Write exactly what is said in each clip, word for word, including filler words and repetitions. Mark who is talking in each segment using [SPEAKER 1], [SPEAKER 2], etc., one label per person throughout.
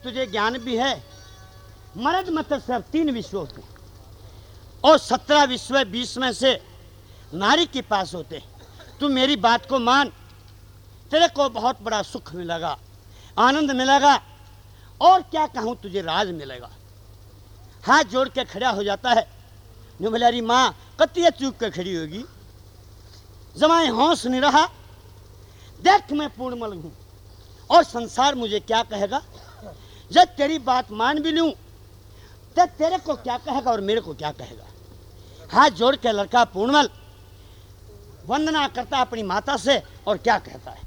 [SPEAKER 1] तुझे ज्ञान भी है, मर्द मतलब सिर्फ तीन विश्व होते हैं और सत्रह विश्व बीस में से नारी के पास होते हैं। तू मेरी बात को मान, तेरे को बहुत बड़ा सुख मिलेगा, आनंद मिलेगा और क्या कहूँ तुझे राज मिलेगा। हाथ जोड़ के खड़ा हो जाता है। निर्मलारी माँ कतिया चूक कर खड़ी होगी, जमाए होश नहीं रहा, देख मैं पूर्णमल हूँ और संसार मुझे क्या कहेगा। जब तेरी बात मान भी लूँ तो तेरे को क्या कहेगा और मेरे को क्या कहेगा। हाथ जोड़ के लड़का पूर्णमल वंदना करता अपनी माता से और क्या कहता है,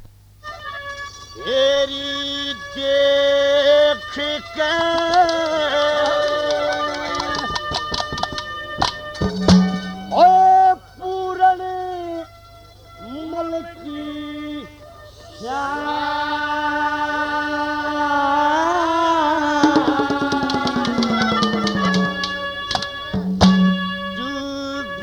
[SPEAKER 1] तेरी देख के ओ पूरण मल की शान डूब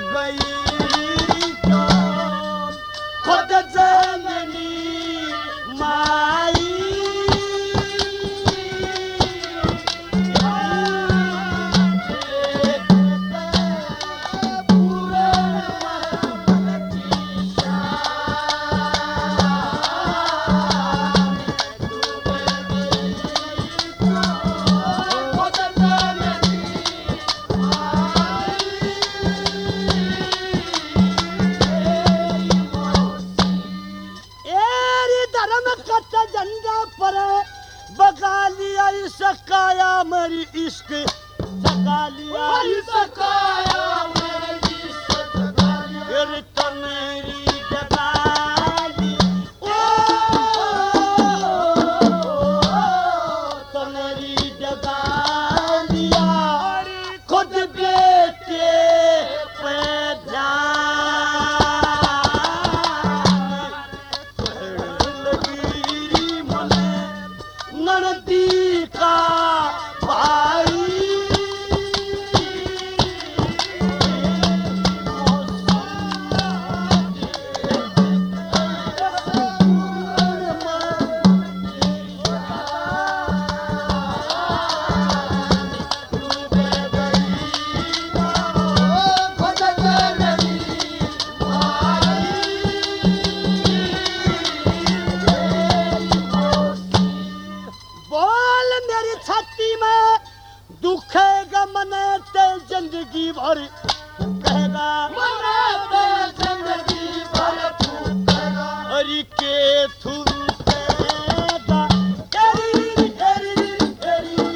[SPEAKER 1] गई तो खुद जननी माई। सकाया मेरी इश्क सकालिया सकाया मेरी इश्क सकालिया फिर तो मेरी जगाली ओ तो मेरी जगालिया खुद बेटे पे लगी मने ननदी का भाई। दुखेगा मने ते जिंदगी भर कहेगा मने ते जिंदगी भर कहेगा अरे के थू कहेगा तेरी तेरी तेरी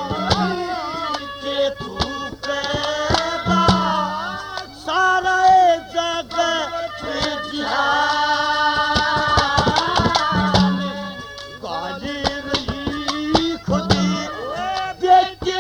[SPEAKER 1] के थू कहेगा सारा जगत जिहान गाली रही खुद बेटे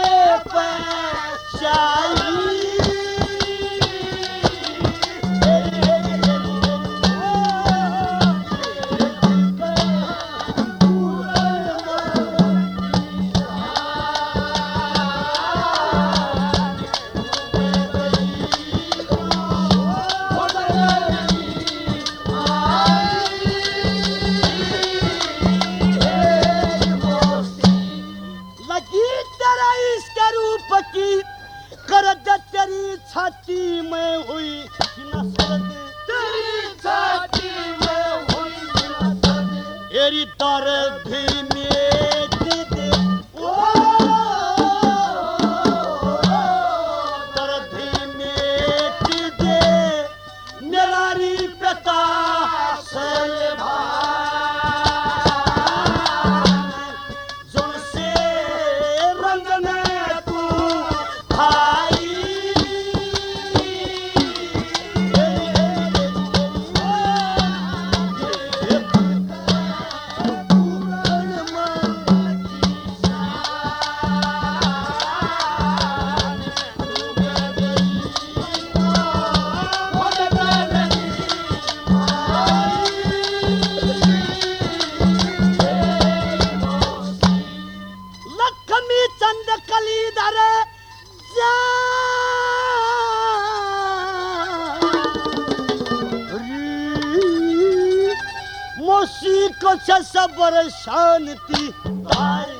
[SPEAKER 1] तेरी छाती में हुई नसरत तेरी छाती में हुई नसरत तेरी दर्द में दे दे ओ दर्द में दे दे मेरारी पिता से मोसी को सबर शांति